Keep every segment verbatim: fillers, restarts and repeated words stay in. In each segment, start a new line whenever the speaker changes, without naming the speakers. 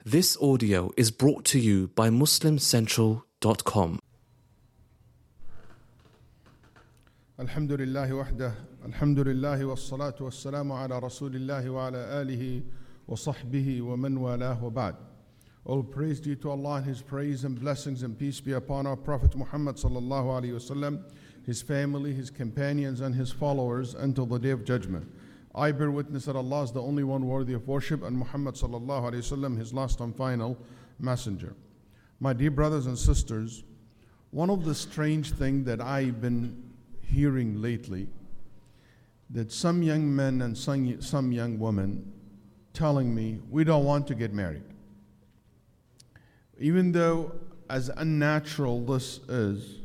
This audio is brought to you by muslim central dot com.
Alhamdulillah wahdah, alhamdulillah wassalatu wassalamu ala rasulillah wa ala alihi wa sahbihi wa man walah wa ba'd. All praise due to Allah and His praise and blessings and peace be upon our Prophet Muhammad sallallahu alaihi wasallam, his family, his companions and his followers until the day of judgment. I bear witness that Allah is the only one worthy of worship and Muhammad sallallahu alaihi wasallam his last and final messenger. My dear brothers and sisters, one of the strange things that I've been hearing lately, that some young men and some, some young women telling me we don't want to get married. Even though as unnatural this is,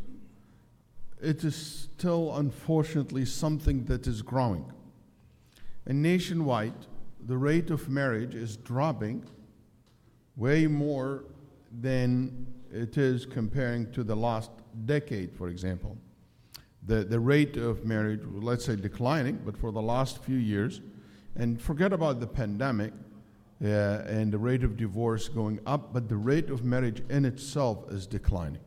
it is still unfortunately something that is growing. And nationwide, the rate of marriage is dropping way more than it is comparing to the last decade, for example. The, the rate of marriage, let's say declining, but for the last few years, and forget about the pandemic uh, and the rate of divorce going up, but the rate of marriage in itself is declining.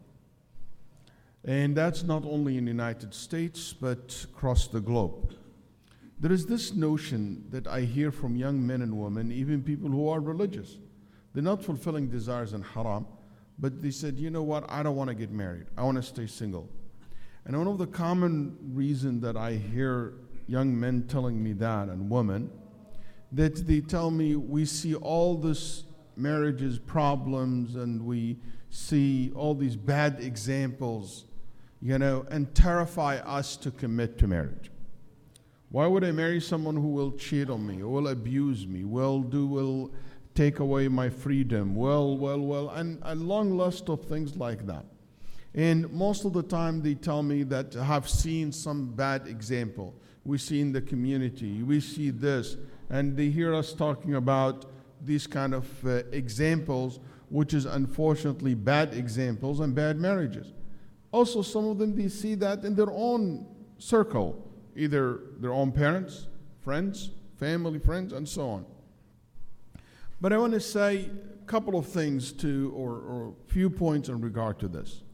And that's not only in the United States, but across the globe. There is this notion that I hear from young men and women, even people who are religious. They're not fulfilling desires in haram, but they said, you know what, I don't want to get married. I want to stay single. And one of the common reasons that I hear young men telling me that, and women, that they tell me we see all this marriages problems and we see all these bad examples, you know, and terrify us to commit to marriage. Why would I marry someone who will cheat on me, will abuse me, will do, will take away my freedom, well, well, well, and a long list of things like that. And most of the time they tell me that have seen some bad example. We see in the community, we see this, and they hear us talking about these kind of uh, examples, which is unfortunately bad examples and bad marriages. Also, some of them, they see that in their own circle, either their own parents, friends, family, friends, and so on. But I want to say a couple of things to, or, or a few points in regard to this.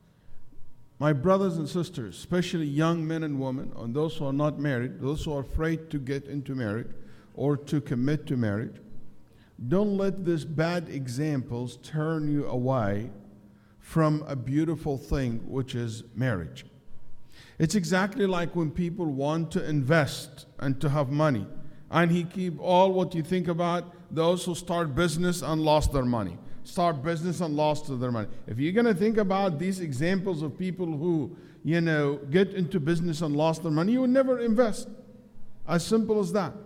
My brothers and sisters, especially young men and women, and those who are not married, those who are afraid to get into marriage or to commit to marriage, don't let these bad examples turn you away from a beautiful thing, which is marriage. It's exactly like when people want to invest and to have money, and he keep all what you think about those who start business and lost their money. Start business and lost their money. If you're going to think about these examples of people who, you know, get into business and lost their money, you will never invest. As simple as that.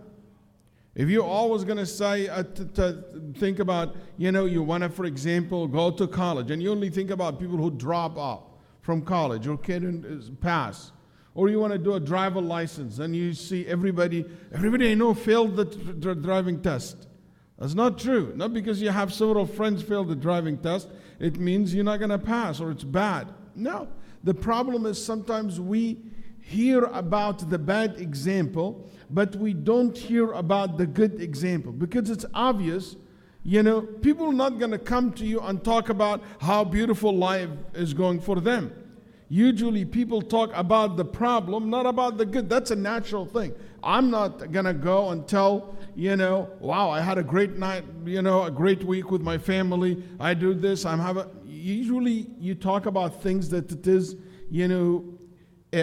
If you're always going to say, uh, to, to think about, you know, you want to, for example, go to college, and you only think about people who drop out from college or can't pass, or you want to do a driver license and you see everybody, everybody I know failed the t- driving test. That's not true. Not because you have several friends fail the driving test, it means you're not going to pass or it's bad. No. The problem is sometimes we hear about the bad example, but we don't hear about the good example because it's obvious. You know, people are not going to come to you and talk about how beautiful life is going for them. Usually people talk about the problem, not about the good. That's a natural thing. I'm not going to go and tell, you know, wow, I had a great night, you know, a great week with my family. I do this, I'm having... Usually you talk about things that it is, you know, uh,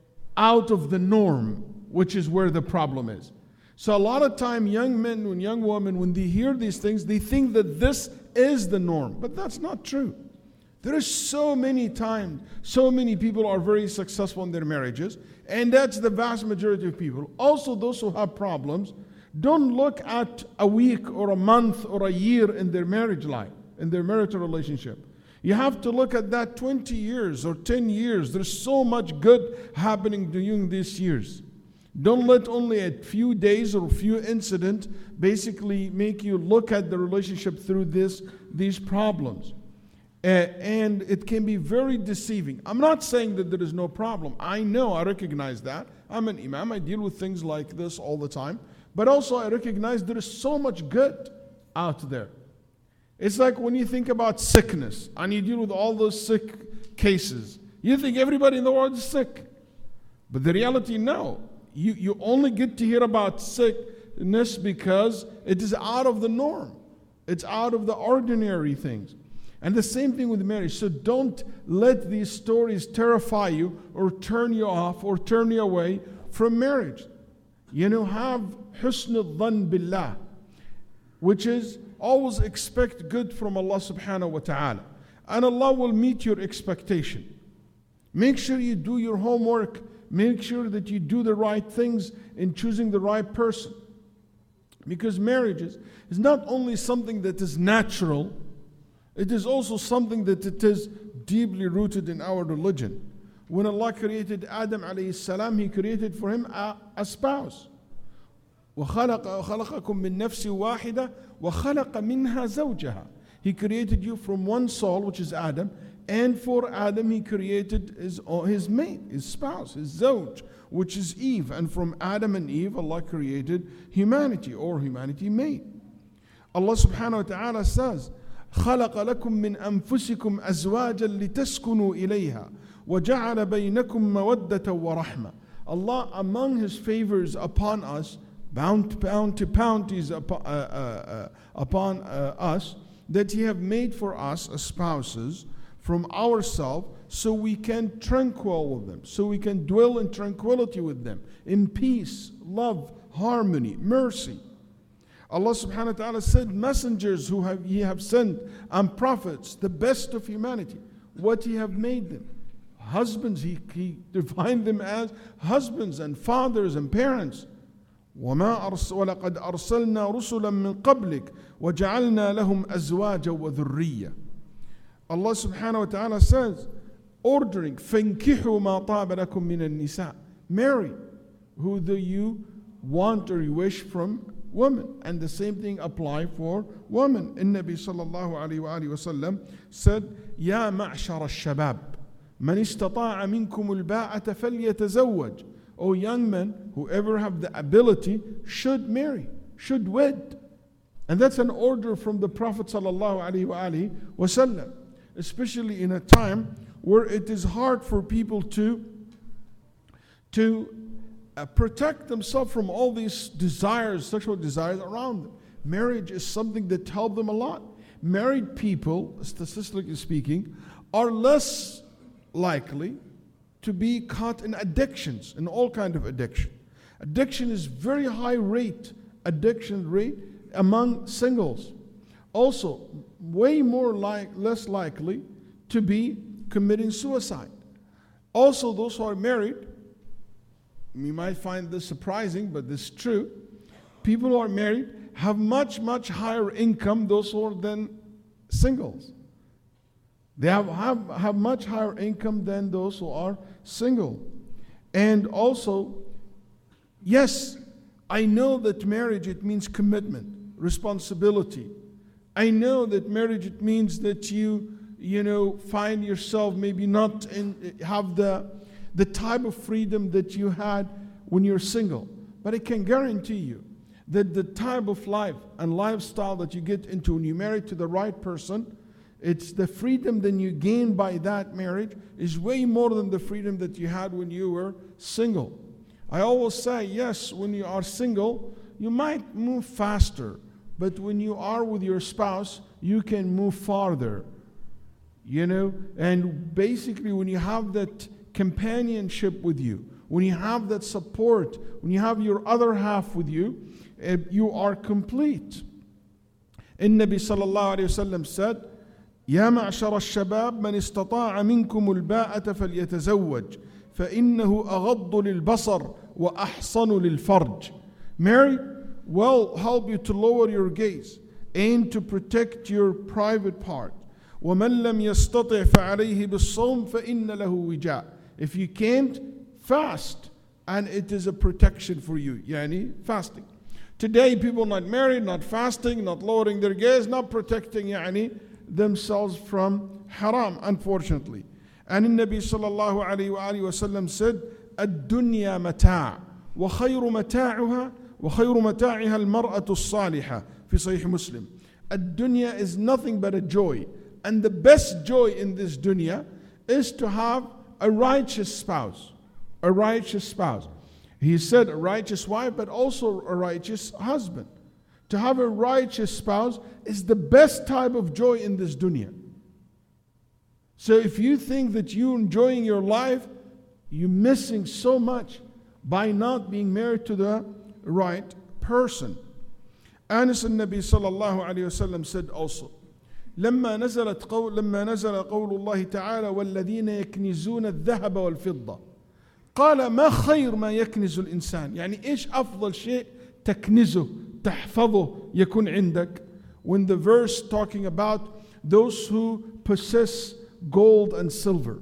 out of the norm, which is where the problem is. So a lot of time, young men and young women, when they hear these things, they think that this is the norm. But that's not true. There are so many times, so many people are very successful in their marriages, and that's the vast majority of people. Also, those who have problems, don't look at a week or a month or a year in their marriage life, in their marital relationship. You have to look at that twenty years or ten years. There's so much good happening during these years. Don't let only a few days or a few incidents basically make you look at the relationship through this, these problems. Uh, and it can be very deceiving. I'm not saying that there is no problem. I know, I recognize that. I'm an imam. I deal with things like this all the time. But also I recognize there is so much good out there. It's like when you think about sickness and you deal with all those sick cases. You think everybody in the world is sick. But the reality, no. You, you only get to hear about sickness because it is out of the norm. It's out of the ordinary things. And the same thing with marriage. So don't let these stories terrify you or turn you off or turn you away from marriage. You know, have husn al-dhan billah, which is always expect good from Allah subhanahu wa ta'ala. And Allah will meet your expectation. Make sure you do your homework. Make sure that you do the right things in choosing the right person. Because marriage is, is not only something that is natural, it is also something that it is deeply rooted in our religion. When Allah created Adam alayhi salam, He created for him a, a spouse. وَخَلَقَ وَخَلَقَكُم مِّن نَفْسٍ وَاحِدَةٍ وَخَلَقَ مِنْهَا زَوْجَهَا. He created you from one soul, which is Adam, and for Adam He created his, his mate, his spouse, his zawj, which is Eve. And from Adam and Eve, Allah created humanity, or humanity mate. Allah subhanahu wa ta'ala says, خَلَقَ لَكُم مِّنْ أَنفُسِكُمْ أَزْوَاجًا لِتَسْكُنُوا إِلَيْهَا وَجَعَلَ بَيْنَكُم مَّوَدَّةً وَرَحْمَةً. Allah, among His favors upon us, bound, bound to bounties upon, uh, uh, uh, upon uh, us, that He have made for us as spouses from ourselves, so we can tranquil with them, so we can dwell in tranquility with them, in peace, love, harmony, mercy. Allah subhanahu wa ta'ala said, messengers who have He have sent, and prophets, the best of humanity, what He have made them. Husbands, He, he defined them as husbands and fathers and parents. وَمَا أرس وَلَقَدْ أَرْسَلْنَا رُسُلًا مِّن قَبْلِكَ وَجَعَلْنَا لَهُمْ أَزْوَاجًا وَذُرِّيَّةً. Allah subhanahu wa ta'ala says, ordering, فَانْكِحُوا مَا طَابَ لَكُم مِّنَ النِّسَاءِ. Marry who do you want or you wish from women. And the same thing apply for women. And Nabi sallallahu alayhi wa alayhi wa sallam said, يَا مَعْشَرَ الشَّبَابِ مَنِ اسْتَطَاعَ مِنْكُمُ الْبَاءَةَ فَلْيَتَزَوَّجْ. O young men, whoever have the ability should marry, should wed. And that's an order from the Prophet sallallahu alayhi wa alayhi wa sallam. Especially in a time where it is hard for people to, to uh, protect themselves from all these desires, sexual desires around them. Marriage is something that helps them a lot. Married people, statistically speaking, are less likely to be caught in addictions, in all kinds of addiction. Addiction is very high rate, addiction rate among singles. Also, way more like, less likely to be committing suicide. Also, those who are married, you might find this surprising, but this is true. People who are married have much, much higher income, those who are than singles. They have, have, have much higher income than those who are single. And also, yes, I know that marriage, it means commitment, responsibility. I know that marriage, it means that you, you know, find yourself maybe not in, have the, the type of freedom that you had when you're single. But I can guarantee you that the type of life and lifestyle that you get into when you marry to the right person, it's the freedom that you gain by that marriage is way more than the freedom that you had when you were single. I always say, yes, when you are single, you might move faster. But when you are with your spouse, you can move farther. You know, and basically when you have that companionship with you, when you have that support, when you have your other half with you, uh, you are complete. And Nabi sallallahu alayhi wa sallam said, يا معشر الشباب من استطاع منكم الباءة فليتزوج فإنه أغض للبصر وأحصن للفرج. Marry will help you to lower your gaze and to protect your private part. ومن لم يستطع فعليه بالصوم فإن له وجاء. If you can't, fast, and it is a protection for you. Yani fasting. Today people not married, not fasting, not lowering their gaze, not protecting yani themselves from haram, unfortunately. And the Nabi sallallahu alayhi wa alayhi wa sallam said, الدنيا متاع وخير متاعها وخير متاعها المرأة الصالحة في صحيح مسلم. Ad-dunya is nothing but a joy. And the best joy in this dunya is to have a righteous spouse. A righteous spouse. He said a righteous wife, but also a righteous husband. To have a righteous spouse is the best type of joy in this dunya. So if you think that you're enjoying your life, you're missing so much by not being married to the right person. Anas al-Nabi sallallahu alayhi wa sallam said also, لما نزلت قول لما نزل قول الله تعالى والذين يكنزون الذهب والفضة قال ما خير ما يكنز الإنسان يعني إيش أفضل شيء تكنزه تحفظه يكون عندك. When the verse talking about those who possess gold and silver,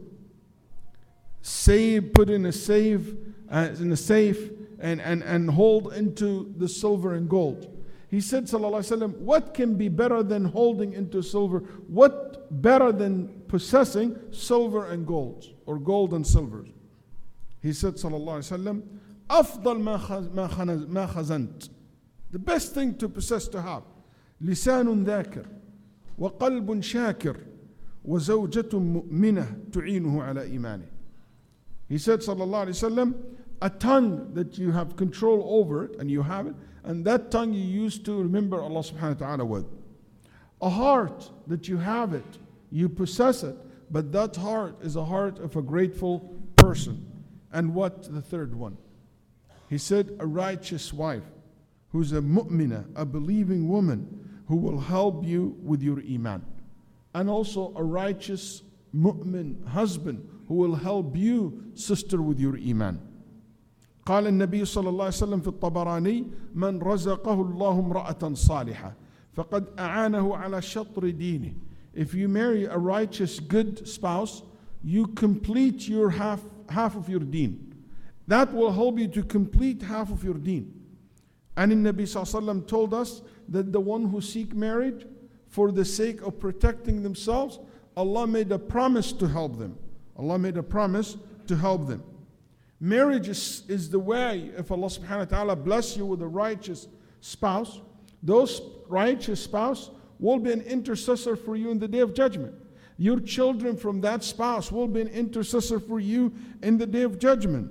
save, put in a safe, uh, in a safe, and, and, and hold into the silver and gold. He said, sallallahu alaihi wasallam, what can be better than holding into silver? What better than possessing silver and gold, or gold and silver? He said, sallallahu alaihi wasallam, أفضل ما ما خزنت. The best thing to possess, to have, لسان ذاكر وقلب شاكر وزوجة مؤمنة تعينه على إيمانه. He said, sallallahu alaihi wasallam, a tongue that you have control over it, and you have it, and that tongue you use to remember Allah subhanahu wa ta'ala with. A heart that you have it, you possess it, but that heart is a heart of a grateful person. And what the third one? He said, a righteous wife, who's a mu'mina, a believing woman, who will help you with your iman. And also a righteous mu'min husband, who will help you, sister, with your iman. قال النبي صلى الله عليه وسلم في الطبراني من رزقه الله امرأة صالحة فقد أعانه على شطر دينه. If you marry a righteous, good spouse, you complete your half, half of your deen. That will help you to complete half of your deen. And the Nabi صلى الله عليه وسلم told us that the one who seek marriage for the sake of protecting themselves, Allah made a promise to help them. Allah made a promise to help them. Marriage is, is the way, if Allah subhanahu wa ta'ala bless you with a righteous spouse, those righteous spouse will be an intercessor for you in the day of judgment. Your children from that spouse will be an intercessor for you in the day of judgment.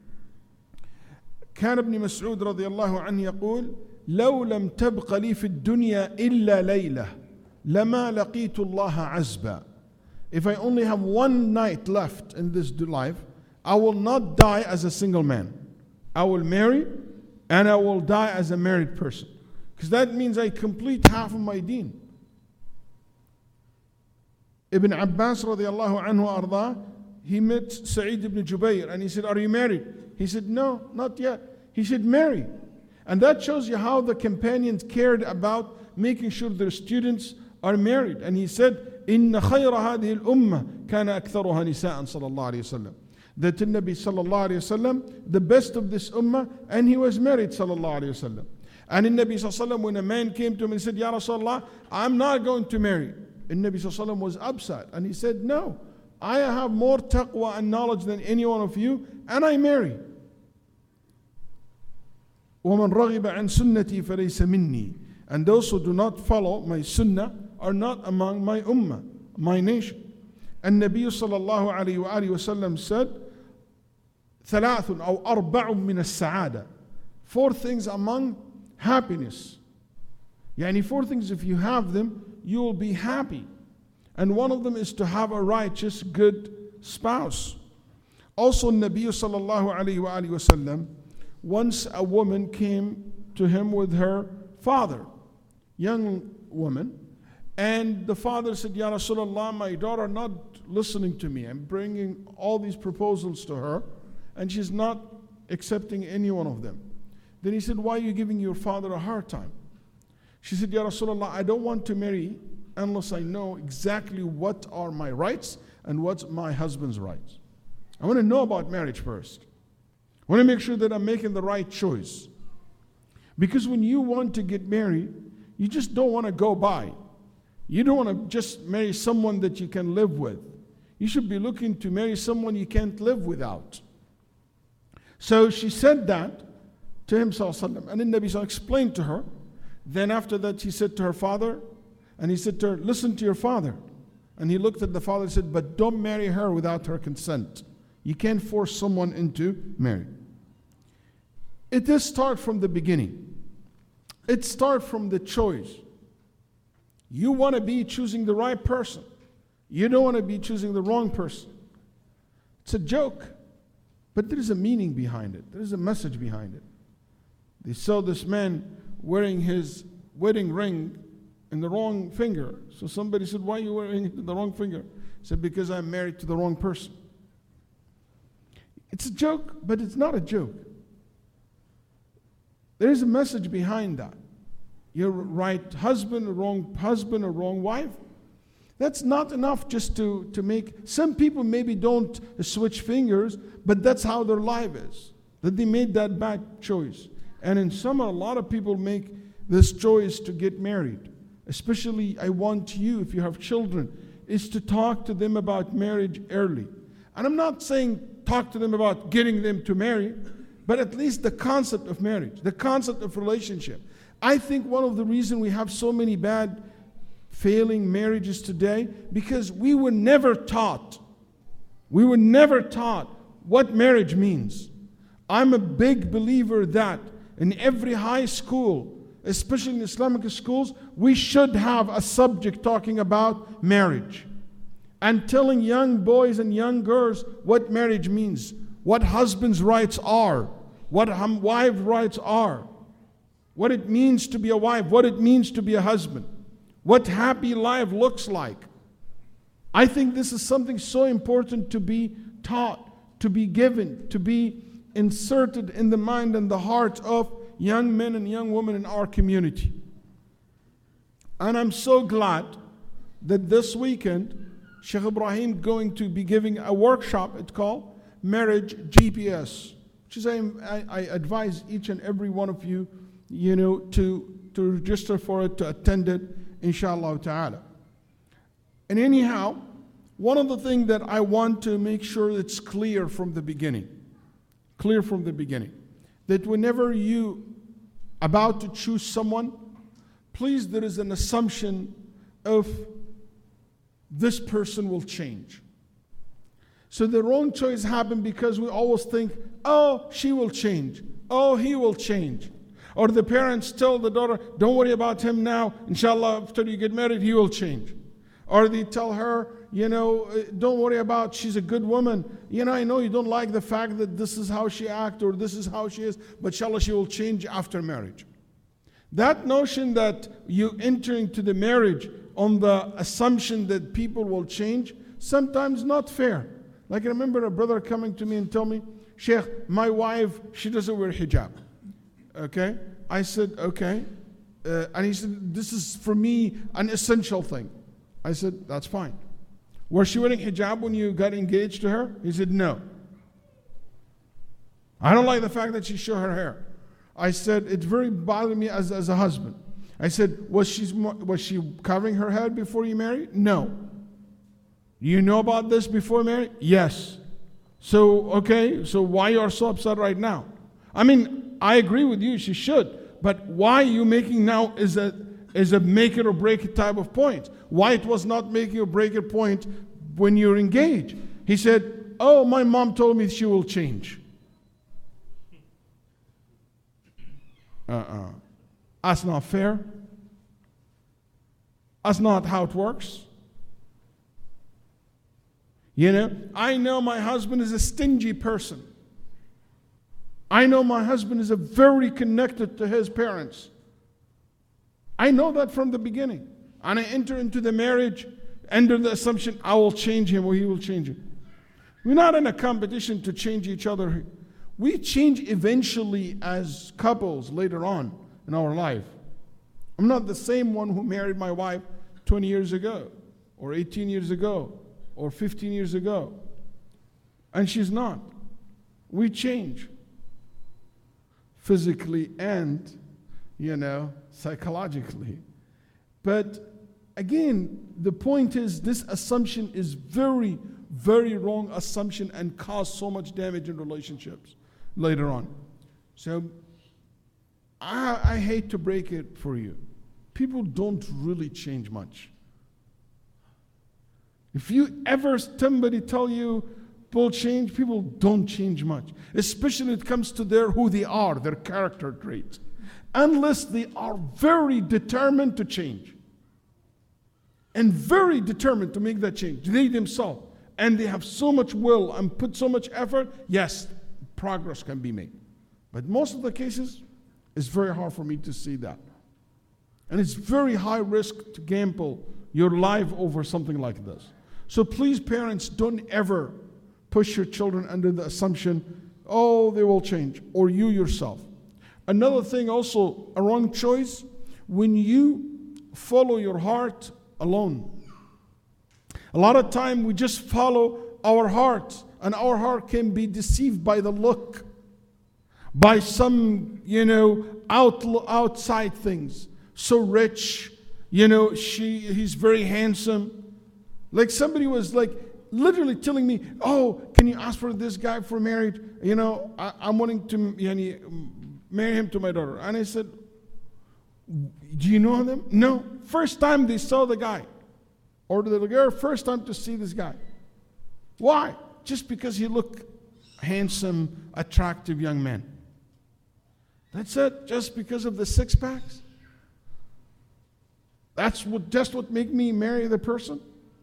كان ابن مسعود رضي الله عنه يقول لو لم تبق لي في الدنيا إلا ليلة لما لقيت الله عزبا. If I only have one night left in this life, I will not die as a single man. I will marry and I will die as a married person. Because that means I complete half of my deen. Ibn Abbas radiallahu anhu arda, he met Sa'id ibn Jubayr and he said, are you married? He said, no, not yet. He said, marry. And that shows you how the companions cared about making sure their students are married. And he said, إِنَّ خَيْرَ هَذِهِ الْأُمَّةِ كَانَ أَكْثَرُهَا نِسَاءً صلى الله عليه وسلم. That the Nabi sallallahu alayhi wasallam, the best of this ummah, and he was married sallallahu alayhi wasallam. And in Nabi sallallahu alayhi wasallam, when a man came to him and said, Ya Rasulullah, I'm not going to marry. And Nabi sallallahu alayhi wasallam was upset. And he said, no, I have more taqwa and knowledge than any one of you, and I marry. وَمَنْ رَغِبَ عَنْ سُنَّتِي فَلَيْسَ مِنِّي. And those who do not follow my sunnah are not among my ummah, my nation. And Nabi sallallahu alayhi wa alayhi wa sallam said, ثلاث أو أربع من السعادة. Four things among happiness. Yani four things, if you have them, you will be happy. And one of them is to have a righteous, good spouse. Also, Nabi sallallahu alayhi wa alayhi wa sallam, once a woman came to him with her father, young woman, and the father said, Ya Rasulullah, my daughter not listening to me. I'm bringing all these proposals to her, and she's not accepting any one of them. Then he said, why are you giving your father a hard time? She said, Ya Rasulullah, I don't want to marry unless I know exactly what are my rights and what's my husband's rights. I want to know about marriage first. I want to make sure that I'm making the right choice. Because when you want to get married, you just don't want to go by. You don't want to just marry someone that you can live with. You should be looking to marry someone you can't live without. So she said that to him, sallallahu alaihi wasallam, and then Nabi sallallahu explained to her. Then after that, she said to her father, And he said to her, listen to your father. And he looked at the father and said, but don't marry her without her consent. You can't force someone into marriage. It does start from the beginning. It starts from the choice. You want to be choosing the right person. You don't want to be choosing the wrong person. It's a joke, but there is a meaning behind it. There is a message behind it. They saw this man wearing his wedding ring in the wrong finger. So somebody said, why are you wearing it in the wrong finger? He said, because I'm married to the wrong person. It's a joke, but it's not a joke. There is a message behind that. You're right husband, or wrong husband, or wrong wife. That's not enough just to, to make, some people maybe don't switch fingers, but that's how their life is. That they made that bad choice. And in summer, a lot of people make this choice to get married. Especially, I want you, if you have children, is to talk to them about marriage early. And I'm not saying talk to them about getting them to marry, but at least the concept of marriage, the concept of relationship. I think one of the reasons we have so many bad, failing marriages today, because we were never taught, we were never taught what marriage means. I'm a big believer that in every high school, especially in Islamic schools, we should have a subject talking about marriage and telling young boys and young girls what marriage means, what husband's rights are, what wife rights are, what it means to be a wife, what it means to be a husband, what happy life looks like. I think this is something so important to be taught, to be given, to be inserted in the mind and the heart of young men and young women in our community. And I'm so glad that this weekend, Sheikh Ibrahim going to be giving a workshop, it's called Marriage G P S, which is I, I, I advise each and every one of you, you know, to, to register for it, to attend it, inshallah ta'ala. And anyhow, one of the things that I want to make sure it's clear from the beginning, clear from the beginning, that whenever you about to choose someone, please, there is an assumption of this person will change. So the wrong choice happened because we always think, oh, she will change. Oh, he will change. Or the parents tell the daughter, don't worry about him now. Inshallah, after you get married, he will change. Or they tell her, you know, don't worry about, she's a good woman. You know, I know you don't like the fact that this is how she acts or this is how she is, but inshallah, she will change after marriage. That notion that you enter into the marriage on the assumption that people will change, sometimes not fair. Like I remember a brother coming to me and tell me, Sheikh, my wife, she doesn't wear hijab. Okay? I said, okay. Uh, and he said, this is for me an essential thing. I said, that's fine. Was she wearing hijab when you got engaged to her? He said, no. I don't like the fact that she showed her hair. I said, it's very bothering me as, as a husband. I said, was she, was she covering her head before you married? No. You know about this before marriage? Yes. So, okay, so why you are so upset right now? I mean, I agree with you, she should. But why you making now is a, is a make it or break it type of point. Why it was not making or break it point when you're engaged? He said, oh, my mom told me she will change. Uh-uh. That's not fair. That's not how it works. You know, I know my husband is a stingy person. I know my husband is a very connected to his parents. I know that from the beginning. And I enter into the marriage under the assumption I will change him or he will change him. We're not in a competition to change each other. We change eventually as couples later on in our life. I'm not the same one who married my wife twenty years ago, or eighteen years ago, or fifteen years ago. And she's not. We change. Physically and, you know, psychologically. But again, the point is this assumption is very, very wrong assumption and cause so much damage in relationships later on. So I, I hate to break it for you. people don't really change much. If you ever somebody tell you people change, people don't change much. Especially when it comes to their who they are, their character traits. Unless they are very determined to change. And very determined to make that change. They themselves. And they have so much will and put so much effort, yes, progress can be made. But most of the cases, it's very hard for me to see that. And it's very high risk to gamble your life over something like this. So please, parents, don't ever push your children under the assumption, oh, they will change, or you yourself. Another thing also, a wrong choice, when you follow your heart alone. A lot of time we just follow our heart, and our heart can be deceived by the look, by some, you know, out, outside things. So rich, you know, she, he's very handsome. Like somebody was like literally telling me, oh, can you ask for this guy for marriage? You know, I, I'm wanting to yani, marry him to my daughter. And I said, do you know them? No. First time they saw the guy. Or the girl, first time to see this guy. Why? Just because he looked handsome, attractive young man. That's it? Just because of the six packs? That's what just what make me marry the person?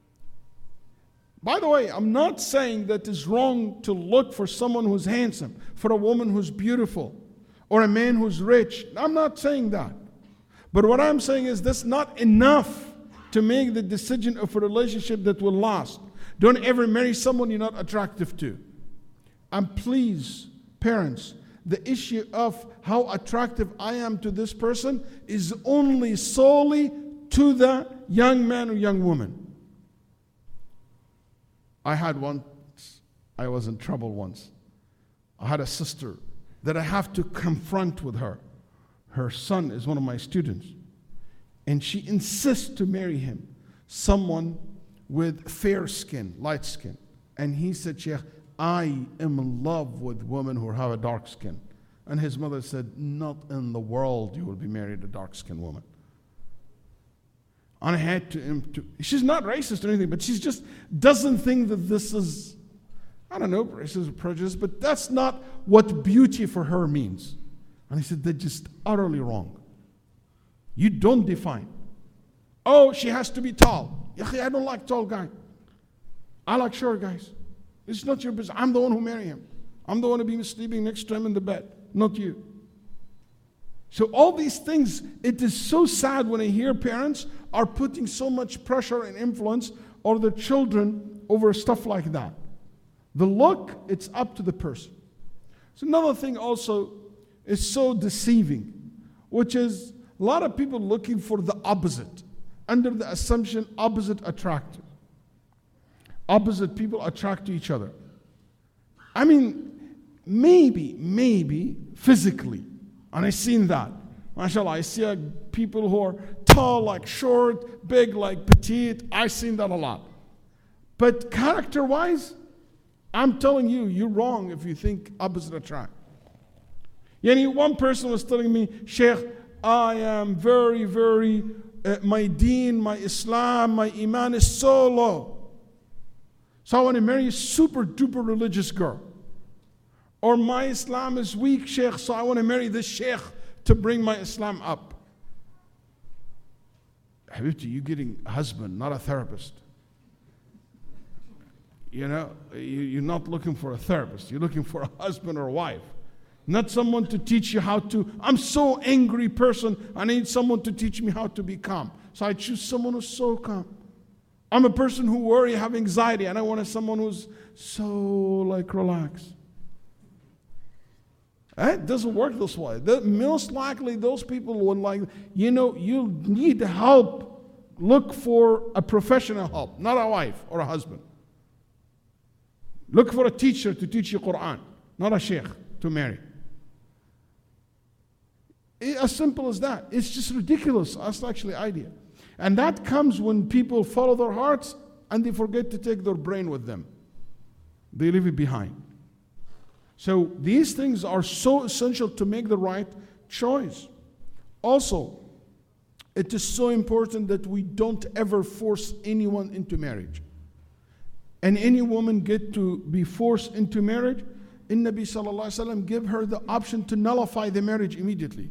By the way, I'm not saying that it's wrong to look for someone who's handsome, for a woman who's beautiful, or a man who's rich. I'm not saying that. But what I'm saying is that's not enough to make the decision of a relationship that will last. Don't ever marry someone you're not attractive to. And please, parents, the issue of how attractive I am to this person is only solely to the young man or young woman. I had once, I was in trouble once. I had a sister that I have to confront with her. Her son is one of my students. And she insists to marry him, someone with fair skin, light skin. And he said, Sheikh, I am in love with women who have a dark skin. And his mother said, not in the world you will be married a dark-skinned woman. And I had to, to, she's not racist or anything, but she just doesn't think that this is, I don't know, racist or prejudice, but that's not what beauty for her means. And he said, that's just utterly wrong. You don't define. Oh, she has to be tall. I don't like tall guys. I like short guys. It's not your business. I'm the one who marry him. I'm the one who be sleeping next to him in the bed, not you. So all these things, it is so sad when I hear parents are putting so much pressure and influence on their children over stuff like that. The look, it's up to the person. So another thing also is so deceiving, which is a lot of people looking for the opposite, under the assumption opposite attractive. Opposite people attract to each other. I mean, maybe, maybe physically, and I've seen that. MashaAllah, I see uh, people who are tall like short, big like petite. I've seen that a lot. But character-wise, I'm telling you, you're wrong if you think opposite attract. Yani one person was telling me, Sheikh, I am very, very, uh, my deen, my Islam, my iman is so low. So I want to marry a super duper religious girl. Or my Islam is weak, Sheikh, so I want to marry this Sheikh to bring my Islam up. Habibti, you're getting a husband, not a therapist. You know, you're not looking for a therapist. You're looking for a husband or a wife. Not someone to teach you how to, I'm so angry person, I need someone to teach me how to be calm. So I choose someone who's so calm. I'm a person who worry, have anxiety, and I want someone who's so like relaxed. It doesn't work this way. The, most likely those people would like, you know, you need help. Look for a professional help, not a wife or a husband. Look for a teacher to teach you Quran, not a sheikh to marry. It, as simple as that. It's just ridiculous. That's actually the idea. And that comes when people follow their hearts and they forget to take their brain with them. They leave it behind. So these things are so essential to make the right choice. Also, it is so important that we don't ever force anyone into marriage. And any woman get to be forced into marriage, in Nabi sallallahu alaihi wasallam give her the option to nullify the marriage immediately.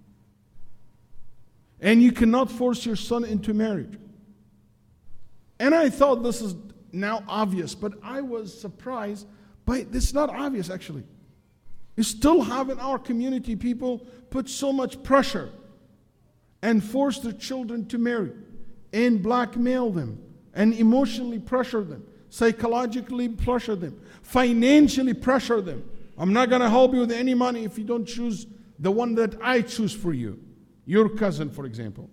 And you cannot force your son into marriage. And I thought this is now obvious, but I was surprised by this. Is not obvious actually. You still have in our community people put so much pressure and force their children to marry and blackmail them and emotionally pressure them, psychologically pressure them, financially pressure them. I'm not going to help you with any money if you don't choose the one that I choose for you. Your cousin, for example.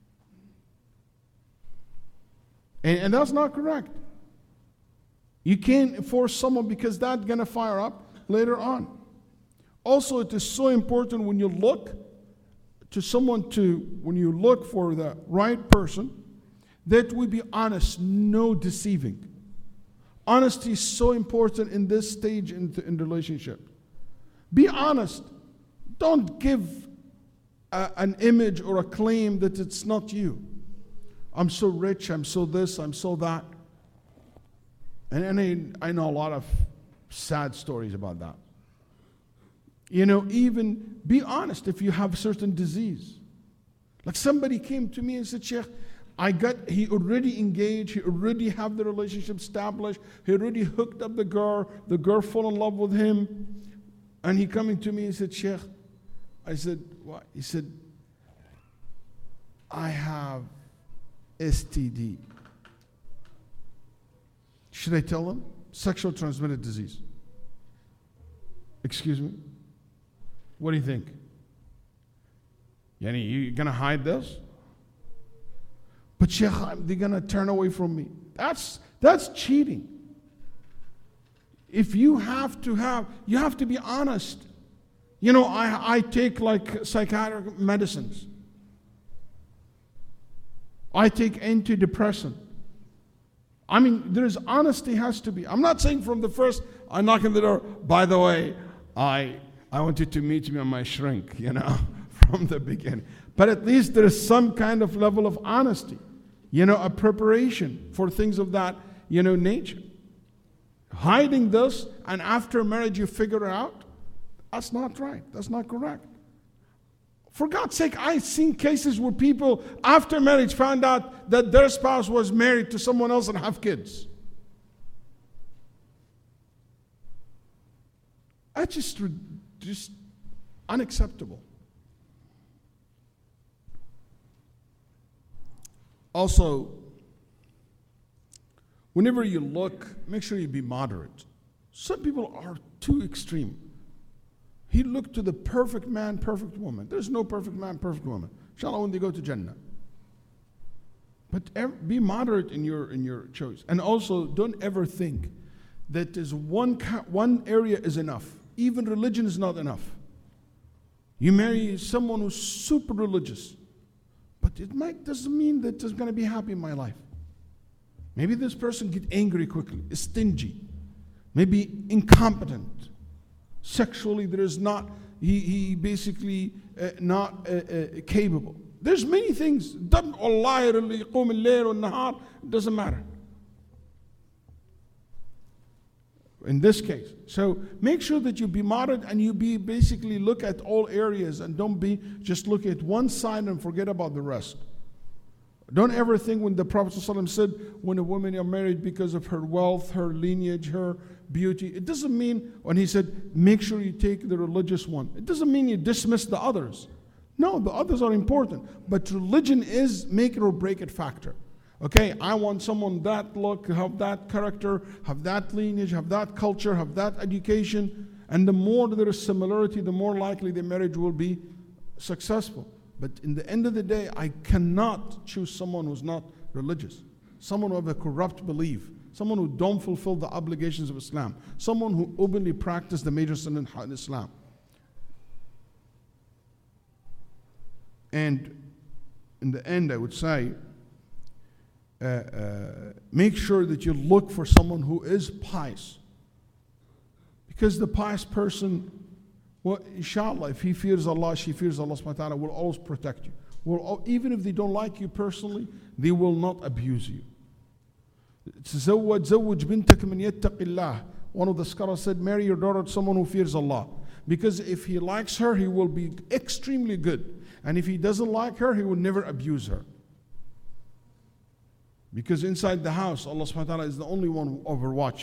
And, and that's not correct. You can't force someone because that's going to fire up later on. Also, it is so important when you look to someone to, when you look for the right person, that we be honest, no deceiving. Honesty is so important in this stage in the, in the relationship. Be honest. Don't give a, an image or a claim that it's not you. I'm so rich, I'm so this, I'm so that. And, and I, I know a lot of sad stories about that. You know, even be honest if you have certain disease. Like somebody came to me and said, Sheikh, I got, he already engaged, he already have the relationship established, he already hooked up the girl, the girl fell in love with him. And he coming to me and said, Sheikh, I said, what? He said, I have S T D. Should I tell him? Sexual transmitted disease. Excuse me? What do you think? Yani, you gonna hide this? But Sheikh, they're gonna turn away from me. That's that's cheating. If you have to have, you have to be honest. You know, I, I take like psychiatric medicines. I take antidepressant. I mean, there is honesty has to be. I'm not saying from the first, I knock on the door, by the way, I I want you to meet me on my shrink, you know, from the beginning. But at least there is some kind of level of honesty, you know, a preparation for things of that, you know, nature. Hiding this and after marriage you figure it out, that's not right. That's not correct. For God's sake, I've seen cases where people after marriage found out that their spouse was married to someone else and have kids. That's just, just unacceptable. Also, whenever you look, make sure you be moderate. Some people are too extreme. He looked to the perfect man, perfect woman. There's no perfect man, perfect woman. Inshallah, when they go to Jannah. But ever, be moderate in your in your choice. And also, don't ever think that is one, one area is enough. Even religion is not enough. You marry someone who's super religious, but it might doesn't mean that it's going to be happy in my life. Maybe this person get angry quickly, is stingy, maybe incompetent. Sexually, there is not, he, he basically uh, not uh, uh, capable. There's many things. Doesn't matter. In this case. So make sure that you be moderate and you be basically look at all areas and don't be just look at one side and forget about the rest. Don't ever think when the Prophet ﷺ said when a woman is married because of her wealth, her lineage, her beauty, it doesn't mean when he said make sure you take the religious one. It doesn't mean you dismiss the others. No, the others are important. But religion is make it or break it factor. Okay, I want someone that look, have that character, have that lineage, have that culture, have that education. And the more there is similarity, the more likely the marriage will be successful. But in the end of the day, I cannot choose someone who's not religious. Someone who have a corrupt belief. Someone who don't fulfill the obligations of Islam. Someone who openly practice the major sin in Islam. And in the end, I would say, uh, uh, make sure that you look for someone who is pious. Because the pious person, well, inshallah, if he fears Allah, she fears Allah subhanahu wa ta'ala, will always protect you. will, even if they don't like you personally, they will not abuse you. تزوج زوج بنتك من يتق الله. One of the scholars said, marry your daughter to someone who fears Allah. Because if he likes her, he will be extremely good. And if he doesn't like her, he will never abuse her. Because inside the house, Allah subhanahu wa ta'ala is the only one overwatching.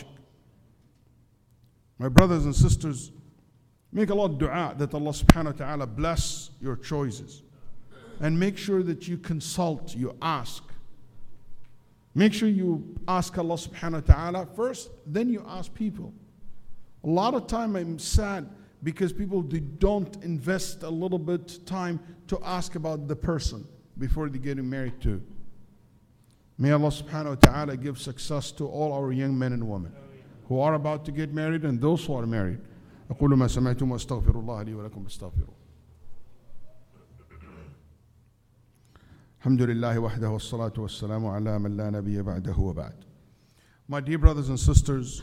My brothers and sisters, make a lot of dua that Allah subhanahu wa ta'ala bless your choices. And make sure that you consult, you ask. Make sure you ask Allah subhanahu wa ta'ala first, then you ask people. A lot of time I'm sad because people they don't invest a little bit time to ask about the person before they get married to. May Allah subhanahu wa ta'ala give success to all our young men and women who are about to get married and those who are married. أقول ما سمعتم وأستغفر الله لي ولكم فاستغفروه. الحمد لله وحده والصلاة والسلام على من لا نبي بعده وبعد. My dear brothers and sisters,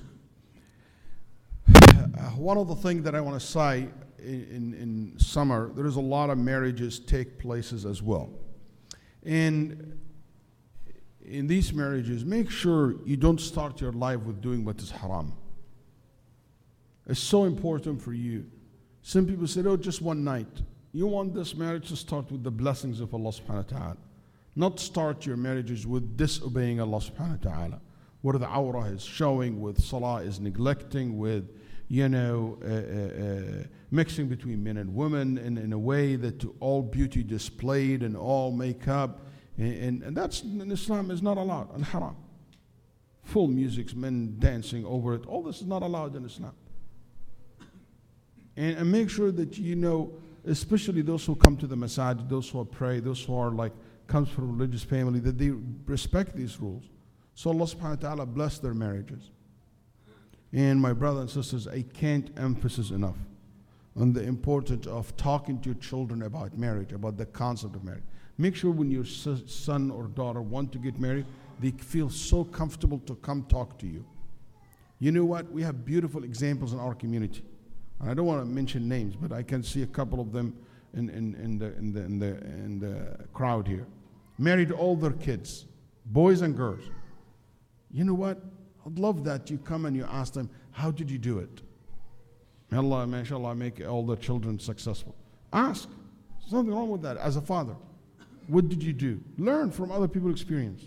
one of the things that I want to say in, in summer, there is a lot of marriages take places as well. And in these marriages, make sure you don't start your life with doing what is haram. It's so important for you. Some people say, oh, just one night. You want this marriage to start with the blessings of Allah subhanahu wa ta'ala. Not start your marriages with disobeying Allah subhanahu wa ta'ala. Where the awrah is showing, with salah is neglecting, with, you know, uh, uh, uh, mixing between men and women in, in a way that all beauty displayed and all makeup. And, and, and that's in Islam is not allowed, and haram. Full music, men dancing over it. All this is not allowed in Islam. And, and make sure that you know, especially those who come to the masajid, those who pray, those who are like, comes from a religious family, that they respect these rules. So Allah subhanahu wa ta'ala bless their marriages. And my brothers and sisters, I can't emphasize enough on the importance of talking to your children about marriage, about the concept of marriage. Make sure when your son or daughter want to get married, they feel so comfortable to come talk to you. You know what? We have beautiful examples in our community. And I don't want to mention names, but I can see a couple of them in, in, in, the, in, the, in, the, in the crowd here. Married all their kids, boys and girls. You know what? I'd love that you come and you ask them, how did you do it? May Allah, mashallah, make all their children successful. Ask. There's nothing wrong with that as a father. What did you do? Learn from other people's experience.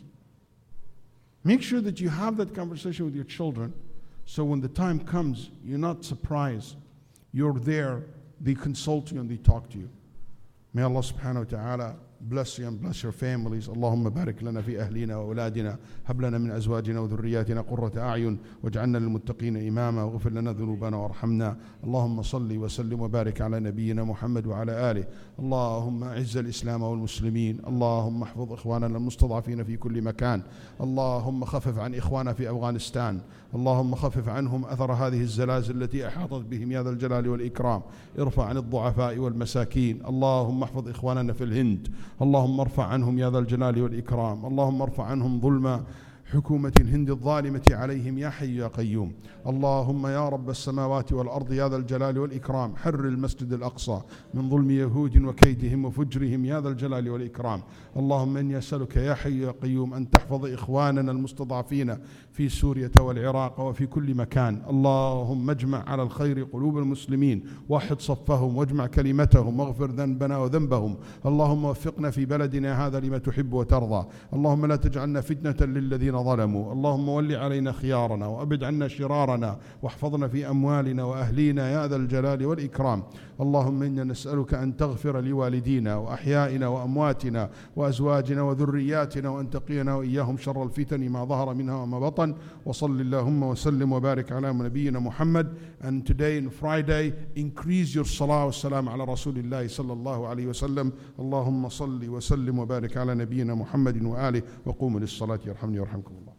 Make sure that you have that conversation with your children so when the time comes, you're not surprised. You're there, they consult you and they talk to you. May Allah subhanahu wa ta'ala bless you and bless your families. اللهم بارك لنا في أهلنا وأولادنا هب لنا من أزواجنا وذرياتنا قرة أعين واجعلنا للمتقين إماما واغفر لنا ذنوبنا وارحمنا. اللهم صل وسلم وبارك على نبينا محمد وعلى آله. اللهم أعز الإسلام والمسلمين. اللهم احفظ إخواننا المستضعفين في كل مكان. اللهم خفف عن إخواننا في أفغانستان. اللهم خفف عنهم أثر هذه الزلازل التي أحاطت بهم يا ذا الجلال والإكرام. ارفع عن الضعفاء والمساكين. اللهم احفظ إخواننا في الهند. اللهم ارفع عنهم يا ذا الجلال والإكرام. اللهم ارفع عنهم ظلم حكومة الهند الظالمة عليهم يا حي يا قيوم. اللهم يا رب السماوات والأرض يا ذا الجلال والإكرام حرر المسجد الأقصى من ظلم يهود وكيدهم وفجرهم يا ذا الجلال والإكرام. اللهم إني أسألك يا حي يا قيوم أن تحفظ إخواننا المستضعفين في سوريا والعراق وفي كل مكان. اللهم اجمع على الخير قلوب المسلمين واحد صفهم واجمع كلمتهم واغفر ذنبنا وذنبهم. اللهم وفقنا في بلدنا هذا لما تحب وترضى. اللهم لا تجعلنا فتنة للذين ظلموا. اللهم ول علينا خيارنا وأبد عنا شرارنا واحفظنا في أموالنا وأهلينا يا ذا الجلال والإكرام. اللهم إنا نسألك أن تغفر لوالدينا وأحيائنا وأمواتنا وأزواجنا وذرياتنا وأن تقينا وإياهم شر الفتن ما ظهر منها وما بطن. وصل اللهم وسلم وبارك على نبينا محمد. And today and Friday, increase your salah wa salam ala Rasulillah sallallahu alayhi wa sallam. اللهم صل وسلم وبارك على نبينا محمد وآله وقوموا للصلاة يرحمني ويرحمكم الله.